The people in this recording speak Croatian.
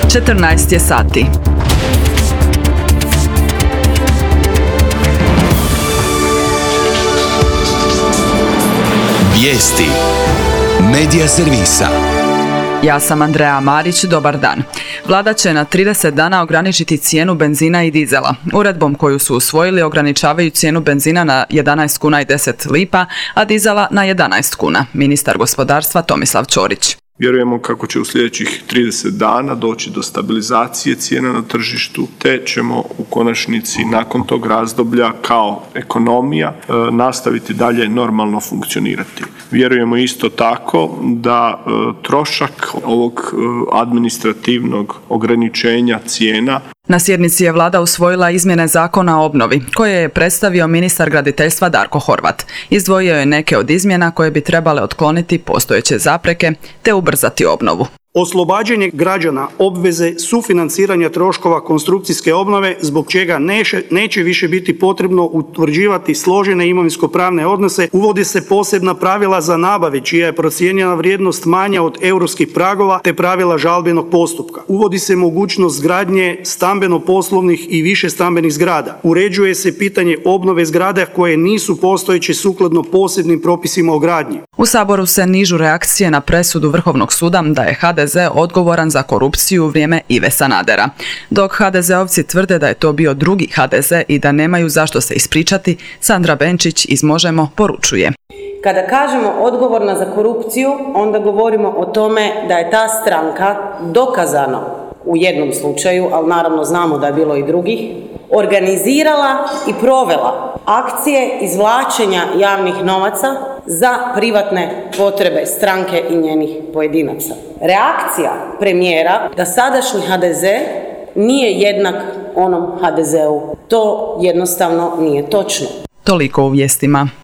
14 je sati. Vijesti Medija servisa. Ja sam Andreja Marić, dobar dan. Vlada će na 30 dana ograničiti cijenu benzina i dizela. Uredbom koju su usvojili ograničavaju cijenu benzina na 11 kuna i 10 lipa, a dizela na 11 kuna. Ministar gospodarstva Tomislav Ćorić. Vjerujemo kako će u sljedećih 30 dana doći do stabilizacije cijena na tržištu, te ćemo u konačnici nakon tog razdoblja kao ekonomija nastaviti dalje normalno funkcionirati. Vjerujemo isto tako da trošak ovog administrativnog ograničenja cijena. Na sjednici je Vlada usvojila izmjene Zakona o obnovi, koje je predstavio ministar graditeljstva Darko Horvat. Izdvojio je neke od izmjena koje bi trebale otkloniti postojeće zapreke te ubrzati obnovu. Oslobađanje građana obveze sufinanciranja troškova konstrukcijske obnove, zbog čega neće više biti potrebno utvrđivati složene imovinsko-pravne odnose. Uvode se posebna pravila za nabave čija je procijenjena vrijednost manja od europskih pragova te pravila žalbenog postupka. Uvodi se mogućnost gradnje stambeno-poslovnih i višestambenih zgrada. Uređuje se pitanje obnove zgrada koje nisu postojeće sukladno posebnim propisima o gradnji. U Saboru se nižu reakcije na presudu Vrhovnog suda da je HDZ odgovoran za korupciju u vrijeme Ive Sanadera. Dok HDZ-ovci tvrde da je to bio drugi HDZ i da nemaju zašto se ispričati, Sandra Benčić iz Možemo poručuje. Kada kažemo odgovorna za korupciju, onda govorimo o tome da je ta stranka dokazano u jednom slučaju, ali naravno znamo da je bilo i drugih, organizirala i provela akcije izvlačenja javnih novaca za privatne potrebe stranke i njenih pojedinaca. Reakcija premijera da sadašnji HDZ nije jednak onom HDZ-u. To jednostavno nije točno. Toliko u vijestima.